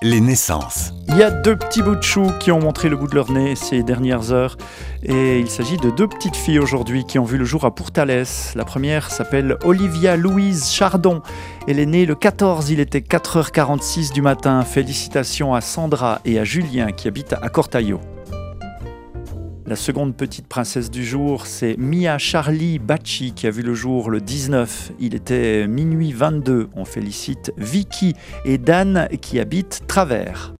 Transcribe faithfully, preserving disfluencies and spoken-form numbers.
Les naissances. Il y a deux petits bouts de chou qui ont montré le bout de leur nez ces dernières heures. Et il s'agit de deux petites filles aujourd'hui qui ont vu le jour à Pourtalès. La première s'appelle Olivia Louise Chardon. Elle est née le quatorze, il était quatre heures quarante-six du matin. Félicitations à Sandra et à Julien qui habitent à Cortaillot. La seconde petite princesse du jour, c'est Mia Charlie Bacci qui a vu le jour le dix-neuf. Il était minuit vingt-deux. On félicite Vicky et Dan qui habitent Travers.